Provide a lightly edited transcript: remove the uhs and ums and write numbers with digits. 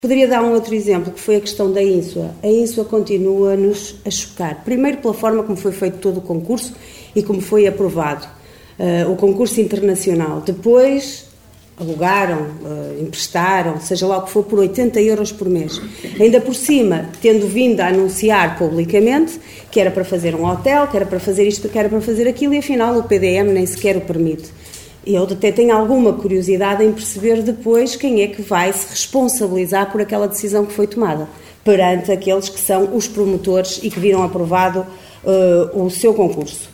Poderia dar um outro exemplo, que foi a questão da INSUA. A INSUA continua-nos a chocar. Primeiro pela forma como foi feito todo o concurso e como foi aprovado o concurso internacional. Depois alugaram, emprestaram, seja lá o que for, por 80 euros por mês. Ainda por cima, tendo vindo a anunciar publicamente que era para fazer um hotel, que era para fazer isto, que era para fazer aquilo, e afinal o PDM nem sequer o permite. Eu até tenho alguma curiosidade em perceber depois quem é que vai se responsabilizar por aquela decisão que foi tomada, perante aqueles que são os promotores e que viram aprovado o seu concurso.